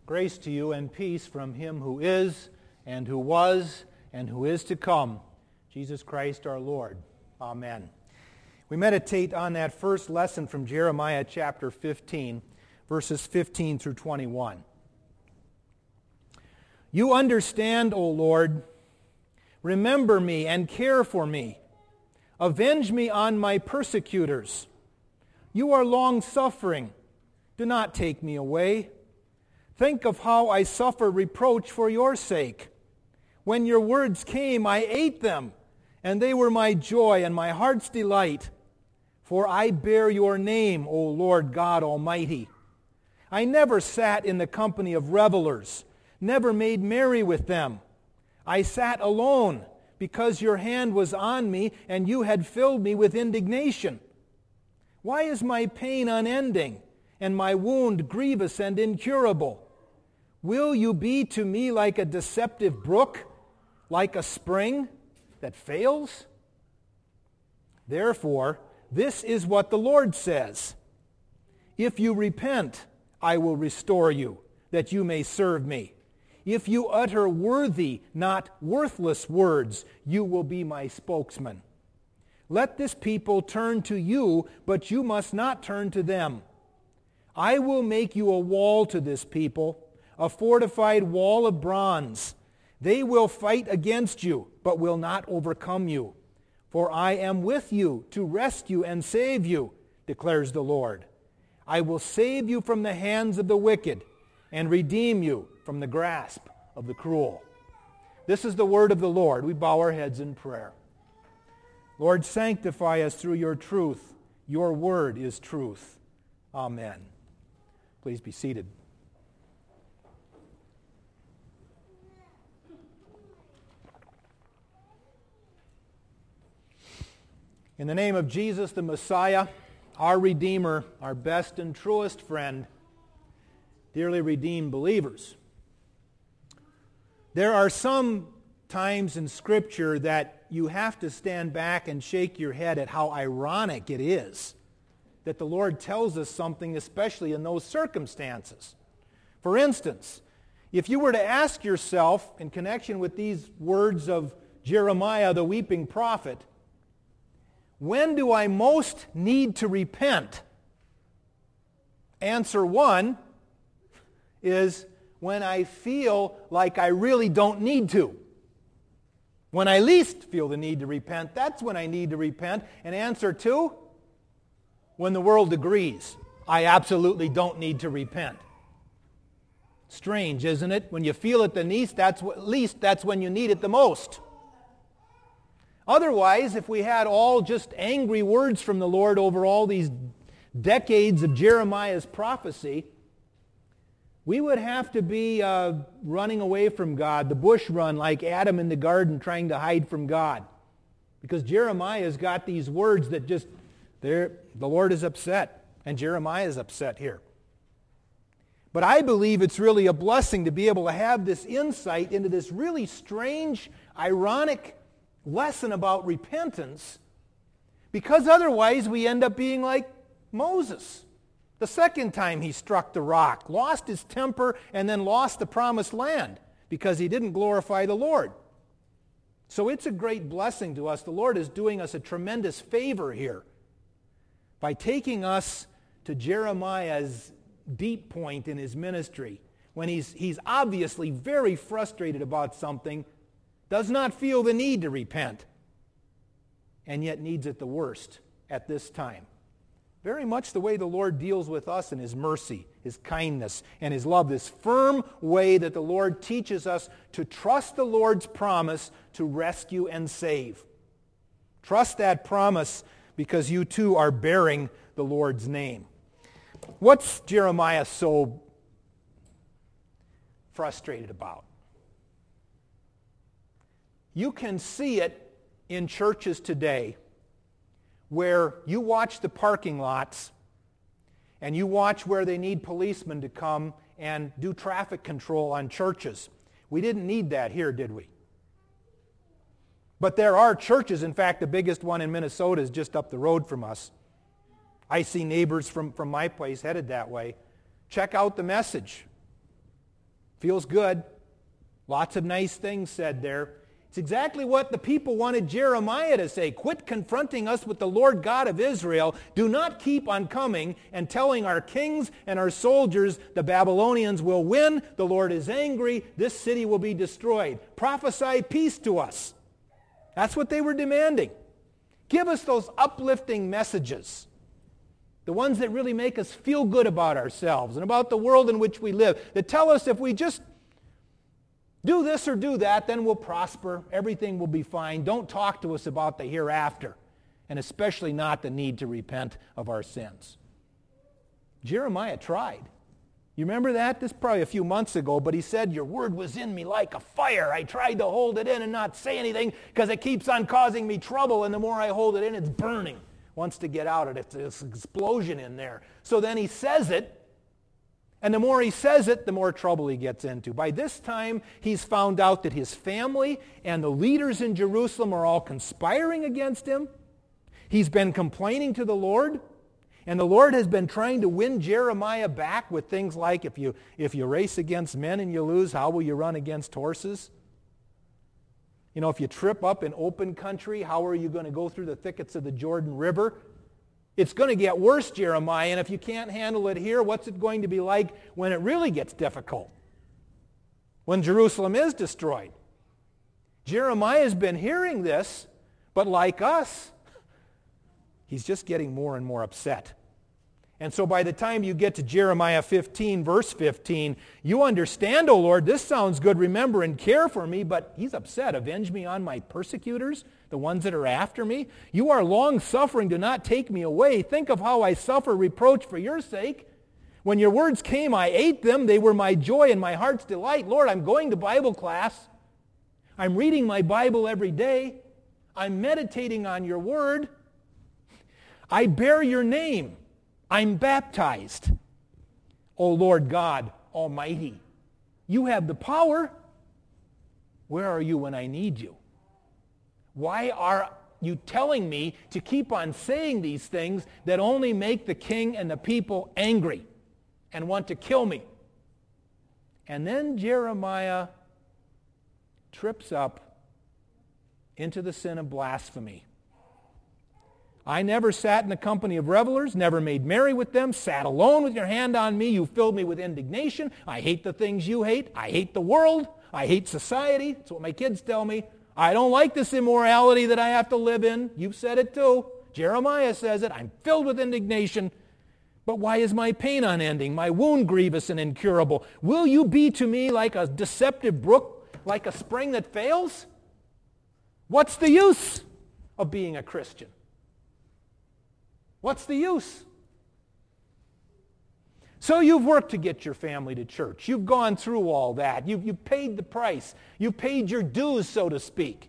Grace to you and peace from him who is, and who was, and who is to come, Jesus Christ our Lord. Amen. We meditate on that first lesson from Jeremiah chapter 15, verses 15 through 21. You understand, O Lord, remember me and care for me. Avenge me on my persecutors. You are long-suffering. Do not take me away. Think of how I suffer reproach for your sake. When your words came, I ate them, and they were my joy and my heart's delight. For I bear your name, O Lord God Almighty. I never sat in the company of revelers, never made merry with them. I sat alone, because your hand was on me, and you had filled me with indignation. Why is my pain unending, and my wound grievous and incurable? Will you be to me like a deceptive brook, like a spring that fails? Therefore, this is what the Lord says. If you repent, I will restore you, that you may serve me. If you utter worthy, not worthless words, you will be my spokesman. Let this people turn to you, but you must not turn to them. I will make you a wall to this people, a fortified wall of bronze. They will fight against you, but will not overcome you. For I am with you to rescue and save you, declares the Lord. I will save you from the hands of the wicked and redeem you from the grasp of the cruel. This is the word of the Lord. We bow our heads in prayer. Lord, sanctify us through your truth. Your word is truth. Amen. Please be seated. In the name of Jesus the Messiah, our Redeemer, our best and truest friend, dearly redeemed believers, there are some times in Scripture that you have to stand back and shake your head at how ironic it is that the Lord tells us something, especially in those circumstances. For instance, if you were to ask yourself, in connection with these words of Jeremiah the weeping prophet, when do I most need to repent? Answer one is when I feel like I really don't need to. When I least feel the need to repent, that's when I need to repent. And answer two, when the world agrees I absolutely don't need to repent. Strange, isn't it? When you feel it the least, that's when you need it the most. Otherwise, if we had all just angry words from the Lord over all these decades of Jeremiah's prophecy, we would have to be running away from God, the bush run like Adam in the garden trying to hide from God. Because Jeremiah's got these words that just, the Lord is upset, and Jeremiah is upset here. But I believe it's really a blessing to be able to have this insight into this really strange, ironic lesson about repentance, because otherwise we end up being like Moses. The second time he struck the rock, lost his temper, and then lost the promised land because he didn't glorify the Lord. So it's a great blessing to us. The Lord is doing us a tremendous favor here by taking us to Jeremiah's deep point in his ministry when he's obviously very frustrated about something, does not feel the need to repent, and yet needs it the worst at this time. Very much the way the Lord deals with us in his mercy, his kindness, and his love. This firm way that the Lord teaches us to trust the Lord's promise to rescue and save. Trust that promise because you too are bearing the Lord's name. What's Jeremiah so frustrated about? You can see it in churches today where you watch the parking lots and you watch where they need policemen to come and do traffic control on churches. We didn't need that here, did we? But there are churches. In fact, the biggest one in Minnesota is just up the road from us. I see neighbors from my place headed that way. Check out the message. Feels good. Lots of nice things said there. It's exactly what the people wanted Jeremiah to say. Quit confronting us with the Lord God of Israel. Do not keep on coming and telling our kings and our soldiers the Babylonians will win, the Lord is angry, this city will be destroyed. Prophesy peace to us. That's what they were demanding. Give us those uplifting messages. The ones that really make us feel good about ourselves and about the world in which we live. That tell us if we just do this or do that, then we'll prosper. Everything will be fine. Don't talk to us about the hereafter, and especially not the need to repent of our sins. Jeremiah tried. You remember that? This is probably a few months ago, but he said, your word was in me like a fire. I tried to hold it in and not say anything because it keeps on causing me trouble, and the more I hold it in, it's burning. Wants to get out. It's this explosion in there. So then he says it, and the more he says it, the more trouble he gets into. By this time, he's found out that his family and the leaders in Jerusalem are all conspiring against him. He's been complaining to the Lord, and the Lord has been trying to win Jeremiah back with things like, if you race against men and you lose, how will you run against horses? You know, if you trip up in open country, how are you going to go through the thickets of the Jordan River? It's going to get worse, Jeremiah, and if you can't handle it here, what's it going to be like when it really gets difficult? When Jerusalem is destroyed? Jeremiah's been hearing this, but like us, he's just getting more and more upset. And so by the time you get to Jeremiah 15, verse 15, you understand, O Lord, this sounds good, remember and care for me, but he's upset. Avenge me on my persecutors, the ones that are after me. You are long-suffering, do not take me away. Think of how I suffer reproach for your sake. When your words came, I ate them. They were my joy and my heart's delight. Lord, I'm going to Bible class. I'm reading my Bible every day. I'm meditating on your word. I bear your name. I'm baptized. O Lord God Almighty, you have the power. Where are you when I need you? Why are you telling me to keep on saying these things that only make the king and the people angry and want to kill me? And then Jeremiah trips up into the sin of blasphemy. I never sat in the company of revelers, never made merry with them, sat alone with your hand on me. You filled me with indignation. I hate the things you hate. I hate the world. I hate society. That's what my kids tell me. I don't like this immorality that I have to live in. You've said it too. Jeremiah says it. I'm filled with indignation. But why is my pain unending, my wound grievous and incurable? Will you be to me like a deceptive brook, like a spring that fails? What's the use of being a Christian? What's the use? So you've worked to get your family to church. You've gone through all that. You've paid the price. You've paid your dues, so to speak.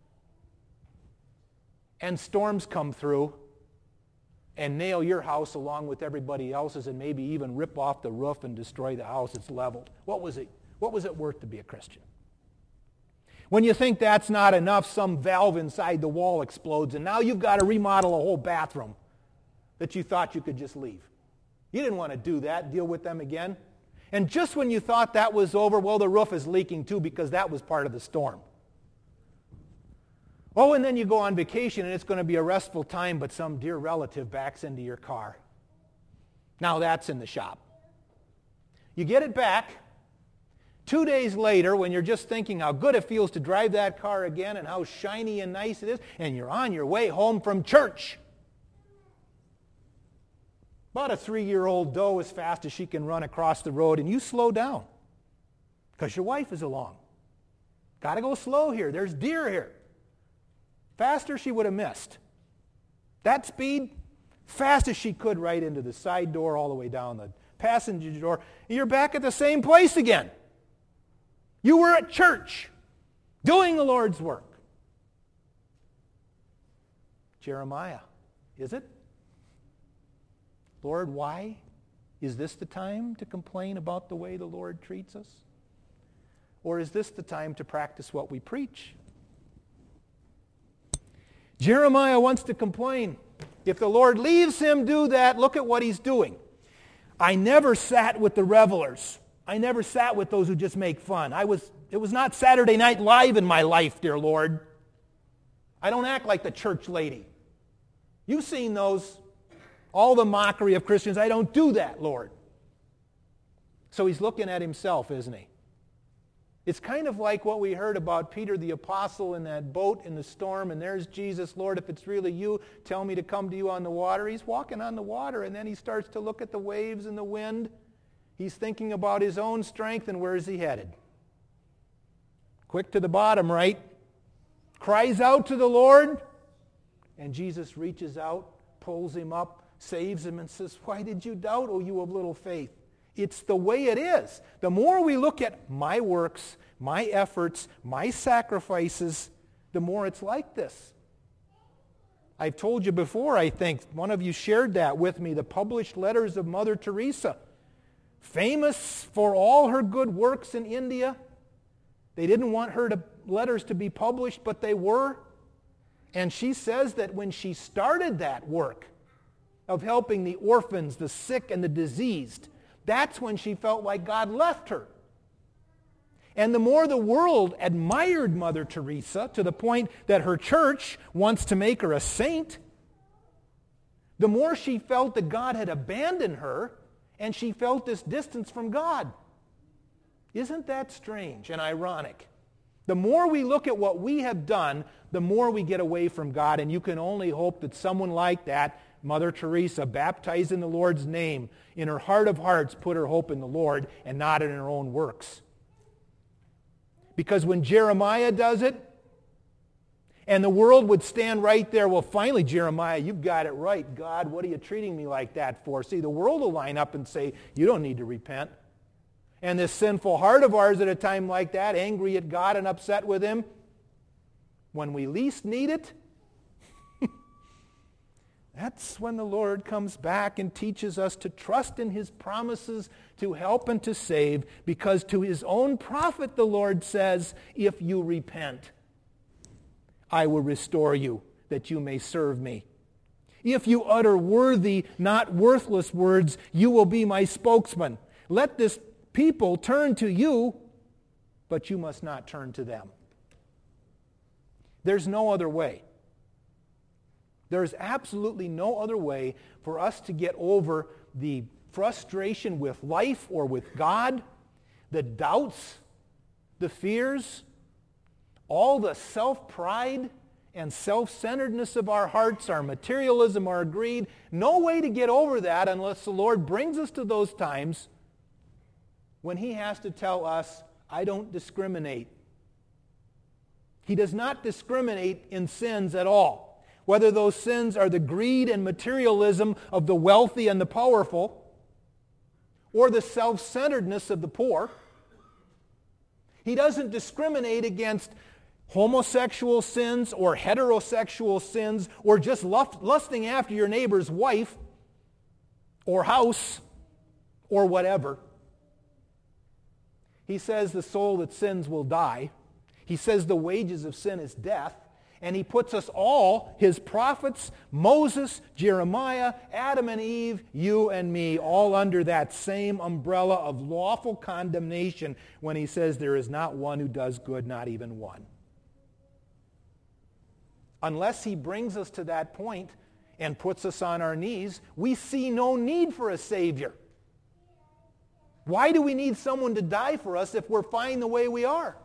And storms come through and nail your house along with everybody else's and maybe even rip off the roof and destroy the house it's leveled. What was it worth to be a Christian? When you think that's not enough, some valve inside the wall explodes and now you've got to remodel a whole bathroom that you thought you could just leave. You didn't want to do that, deal with them again. And just when you thought that was over, well, the roof is leaking too because that was part of the storm. Oh, and then you go on vacation and it's going to be a restful time, but some dear relative backs into your car. Now that's in the shop. You get it back. 2 days later, when you're just thinking how good it feels to drive that car again and how shiny and nice it is, and you're on your way home from church. About a 3-year-old doe as fast as she can run across the road, and you slow down because your wife is along. Got to go slow here. There's deer here. Faster she would have missed. That speed, fast as she could right into the side door all the way down the passenger door. You're back at the same place again. You were at church doing the Lord's work. Jeremiah, is it? Lord, why is this the time to complain about the way the Lord treats us? Or is this the time to practice what we preach? Jeremiah wants to complain. If the Lord leaves him do that, look at what he's doing. I never sat with the revelers. I never sat with those who just make fun. It was not Saturday Night Live in my life, dear Lord. I don't act like the church lady. You've seen those, all the mockery of Christians. I don't do that, Lord. So he's looking at himself, isn't he? It's kind of like what we heard about Peter the apostle in that boat in the storm, and there's Jesus. Lord, if it's really you, tell me to come to you on the water. He's walking on the water, and then he starts to look at the waves and the wind. He's thinking about his own strength, and where is he headed? Quick to the bottom, right? Cries out to the Lord, and Jesus reaches out, pulls him up, saves him, and says, why did you doubt, O you of little faith? It's the way it is. The more we look at my works, my efforts, my sacrifices, the more it's like this. I've told you before, I think, one of you shared that with me, the published letters of Mother Teresa. Famous for all her good works in India. They didn't want her letters to be published, but they were. And she says that when she started that work of helping the orphans, the sick, and the diseased, that's when she felt like God left her. And the more the world admired Mother Teresa to the point that her church wants to make her a saint, the more she felt that God had abandoned her, and she felt this distance from God. Isn't that strange and ironic? The more we look at what we have done, the more we get away from God, and you can only hope that someone like that, Mother Teresa, baptized in the Lord's name, in her heart of hearts put her hope in the Lord and not in her own works. Because when Jeremiah does it, and the world would stand right there, well, finally, Jeremiah, you've got it right. God, what are you treating me like that for? See, the world will line up and say, you don't need to repent. And this sinful heart of ours at a time like that, angry at God and upset with Him, when we least need it, that's when the Lord comes back and teaches us to trust in His promises to help and to save, because to His own prophet the Lord says, if you repent, I will restore you, that you may serve me. If you utter worthy, not worthless words, you will be my spokesman. Let this people turn to you, but you must not turn to them. There's no other way. There's absolutely no other way for us to get over the frustration with life or with God, the doubts, the fears, all the self-pride and self-centeredness of our hearts, our materialism, our greed. No way to get over that unless the Lord brings us to those times when He has to tell us, I don't discriminate. He does not discriminate in sins at all. Whether those sins are the greed and materialism of the wealthy and the powerful, or the self-centeredness of the poor. He doesn't discriminate against homosexual sins or heterosexual sins or just lusting after your neighbor's wife or house or whatever. He says the soul that sins will die. He says the wages of sin is death. And He puts us all, His prophets, Moses, Jeremiah, Adam and Eve, you and me, all under that same umbrella of lawful condemnation when He says there is not one who does good, not even one. Unless He brings us to that point and puts us on our knees, we see no need for a Savior. Why do we need someone to die for us if we're fine the way we are?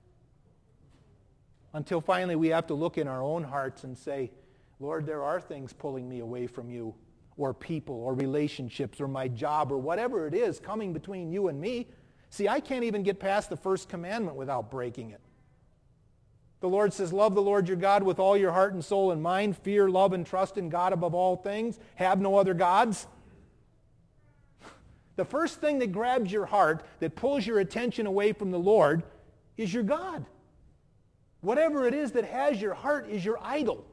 Until finally we have to look in our own hearts and say, Lord, there are things pulling me away from you, or people, or relationships, or my job, or whatever it is coming between you and me. See, I can't even get past the first commandment without breaking it. The Lord says, love the Lord your God with all your heart and soul and mind. Fear, love, and trust in God above all things. Have no other gods. The first thing that grabs your heart, that pulls your attention away from the Lord, is your God. Whatever it is that has your heart is your idol.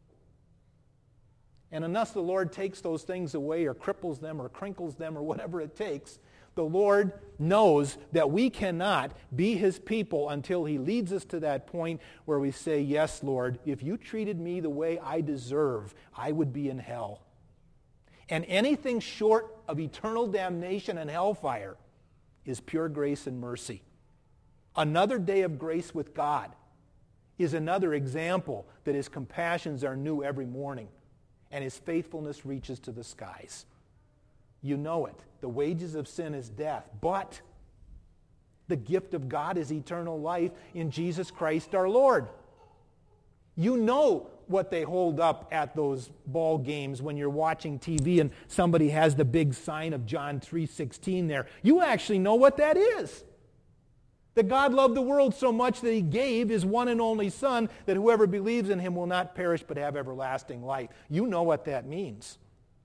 And unless the Lord takes those things away or cripples them or crinkles them or whatever it takes, the Lord knows that we cannot be His people until He leads us to that point where we say, yes, Lord, if you treated me the way I deserve, I would be in hell. And anything short of eternal damnation and hellfire is pure grace and mercy. Another day of grace with God is another example that his compassions are new every morning and his faithfulness reaches to the skies. You know it. The wages of sin is death, but the gift of God is eternal life in Jesus Christ our Lord. You know what they hold up at those ball games when you're watching TV and somebody has the big sign of John 3:16 there. You actually know what that is. That God loved the world so much that he gave his one and only Son, that whoever believes in him will not perish but have everlasting life. You know what that means.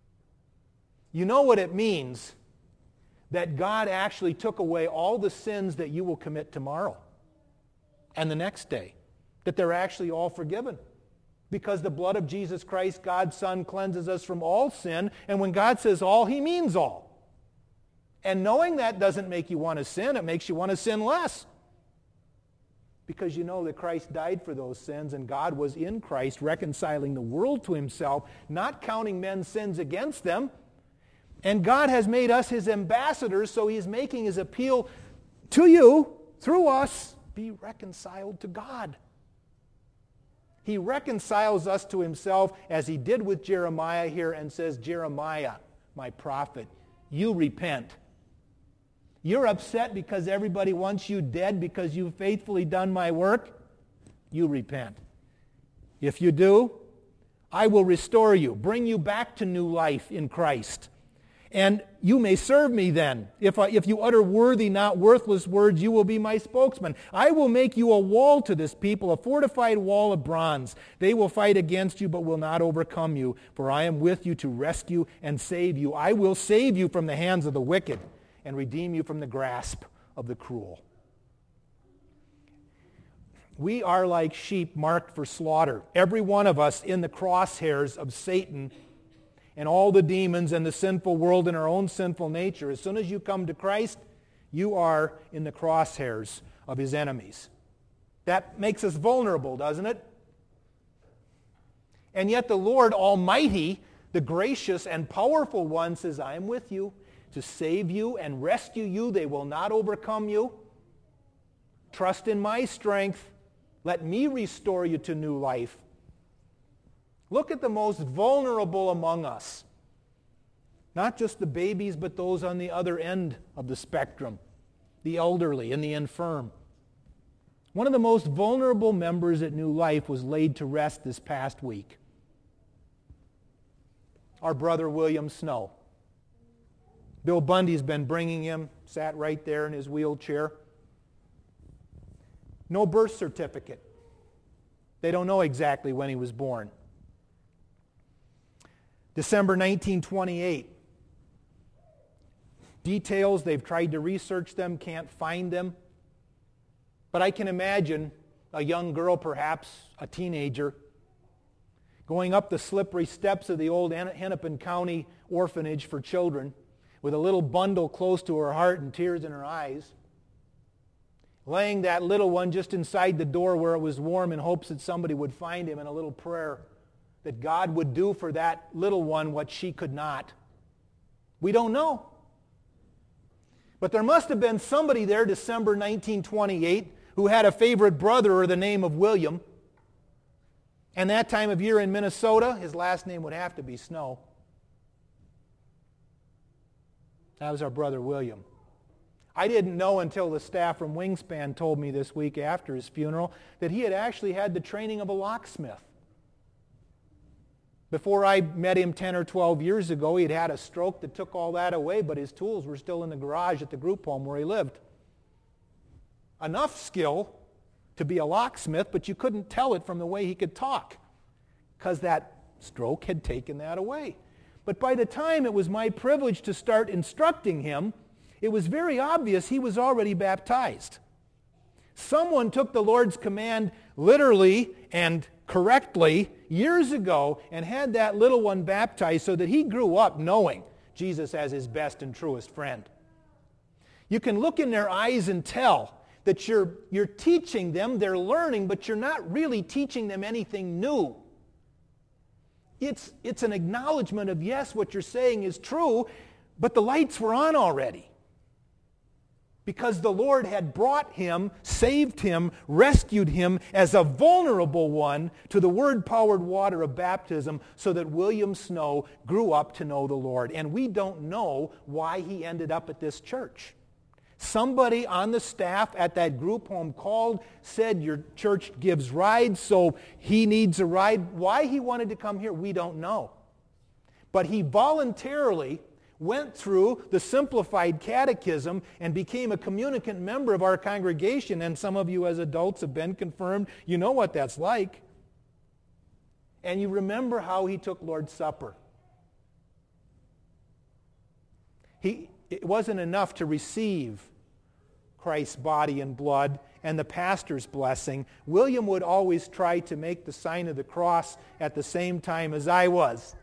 You know what it means that God actually took away all the sins that you will commit tomorrow and the next day. That they're actually all forgiven. Because the blood of Jesus Christ, God's Son, cleanses us from all sin. And when God says all, he means all. And knowing that doesn't make you want to sin. It makes you want to sin less. Because you know that Christ died for those sins, and God was in Christ reconciling the world to himself, not counting men's sins against them. And God has made us his ambassadors, so he's making his appeal to you, through us, be reconciled to God. He reconciles us to himself as he did with Jeremiah here and says, Jeremiah, my prophet, you repent. You're upset because everybody wants you dead because you've faithfully done my work. You repent. If you do, I will restore you, bring you back to new life in Christ. And you may serve me then. If you utter worthy, not worthless words, you will be my spokesman. I will make you a wall to this people, a fortified wall of bronze. They will fight against you, but will not overcome you. For I am with you to rescue and save you. I will save you from the hands of the wicked and redeem you from the grasp of the cruel. We are like sheep marked for slaughter. Every one of us in the crosshairs of Satan and all the demons and the sinful world and our own sinful nature. As soon as you come to Christ, you are in the crosshairs of his enemies. That makes us vulnerable, doesn't it? And yet the Lord Almighty, the gracious and powerful one, says, I am with you to save you and rescue you. They will not overcome you. Trust in my strength. Let me restore you to new life. Look at the most vulnerable among us. Not just the babies, but those on the other end of the spectrum. The elderly and the infirm. One of the most vulnerable members at New Life was laid to rest this past week. Our brother William Snow. Bill Bundy's been bringing him, sat right there in his wheelchair. No birth certificate. They don't know exactly when he was born. December 1928. Details, they've tried to research them, can't find them. But I can imagine a young girl, perhaps a teenager, going up the slippery steps of the old Hennepin County orphanage for children with a little bundle close to her heart and tears in her eyes, laying that little one just inside the door where it was warm in hopes that somebody would find him, and a little prayer that God would do for that little one what she could not. We don't know. But there must have been somebody there, December 1928, who had a favorite brother or the name of William. And that time of year in Minnesota, his last name would have to be Snow. That was our brother William. I didn't know until the staff from Wingspan told me this week after his funeral that he had actually had the training of a locksmith. Before I met him 10 or 12 years ago, he had had a stroke that took all that away, but his tools were still in the garage at the group home where he lived. Enough skill to be a locksmith, but you couldn't tell it from the way he could talk, because that stroke had taken that away. But by the time it was my privilege to start instructing him, it was very obvious he was already baptized. Someone took the Lord's command literally and correctly years ago and had that little one baptized so that he grew up knowing Jesus as his best and truest friend. You can look in their eyes and tell that you're teaching them, they're learning, but you're not really teaching them anything new. It's an acknowledgement of, yes, what you're saying is true, but the lights were on already. because the Lord had brought him, saved him, rescued him as a vulnerable one to the word-powered water of baptism so that William Snow grew up to know the Lord. And we don't know why he ended up at this church. Somebody on the staff at that group home called, said your church gives rides, so he needs a ride. Why he wanted to come here, we don't know. But he voluntarily went through the simplified catechism and became a communicant member of our congregation. And some of you as adults have been confirmed. You know what that's like. And you remember how he took Lord's Supper. It wasn't enough to receive Christ's body and blood and the pastor's blessing. William would always try to make the sign of the cross at the same time as I was.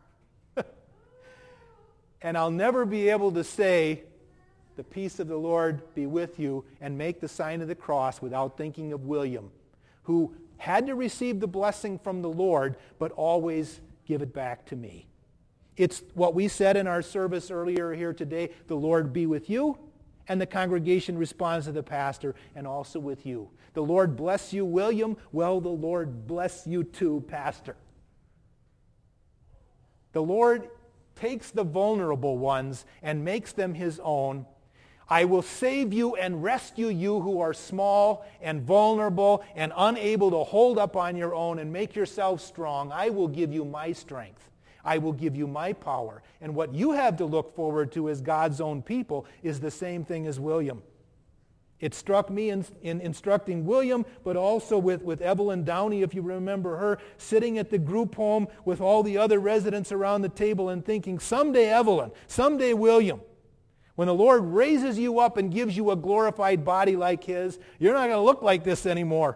And I'll never be able to say, the peace of the Lord be with you, and make the sign of the cross without thinking of William, who had to receive the blessing from the Lord, but always give it back to me. It's what we said in our service earlier here today, the Lord be with you, and the congregation responds to the pastor, and also with you. The Lord bless you, William. Well, the Lord bless you too, pastor. The Lord takes the vulnerable ones and makes them his own. I will save you and rescue you who are small and vulnerable and unable to hold up on your own and make yourself strong. I will give you my strength. I will give you my power. And what you have to look forward to as God's own people is the same thing as William. It struck me in instructing William, but also with Evelyn Downey, if you remember her, sitting at the group home with all the other residents around the table and thinking, someday Evelyn, someday William, when the Lord raises you up and gives you a glorified body like his, you're not going to look like this anymore.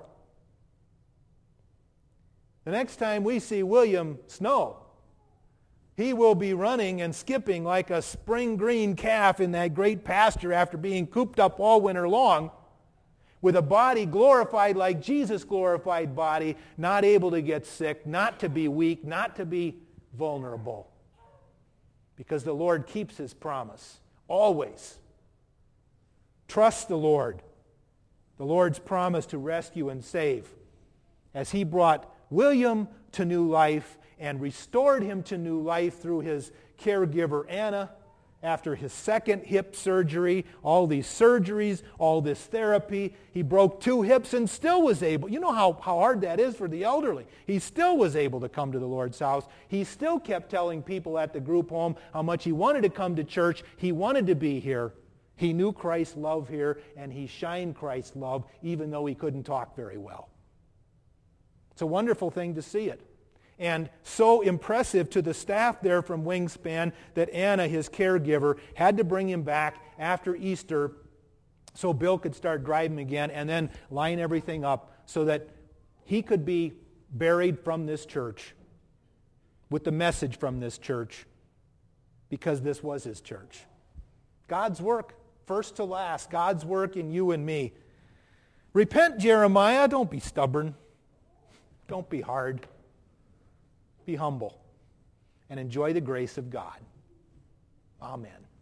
The next time we see William Snow, he will be running and skipping like a spring green calf in that great pasture after being cooped up all winter long, with a body glorified like Jesus' glorified body, not able to get sick, not to be weak, not to be vulnerable. Because the Lord keeps his promise, always. Trust the Lord. The Lord's promise to rescue and save. As he brought William to new life, and restored him to new life through his caregiver, Anna, after his second hip surgery, all these surgeries, all this therapy. He broke 2 hips and still was able. You know how hard that is for the elderly. He still was able to come to the Lord's house. He still kept telling people at the group home how much he wanted to come to church. He wanted to be here. He knew Christ's love here, and he shined Christ's love even though he couldn't talk very well. It's a wonderful thing to see it. And so impressive to the staff there from Wingspan that Anna, his caregiver, had to bring him back after Easter so Bill could start driving again and then line everything up so that he could be buried from this church with the message from this church, because this was his church. God's work, first to last, God's work in you and me. Repent, Jeremiah. Don't be stubborn. Don't be hard. Be humble and enjoy the grace of God. Amen.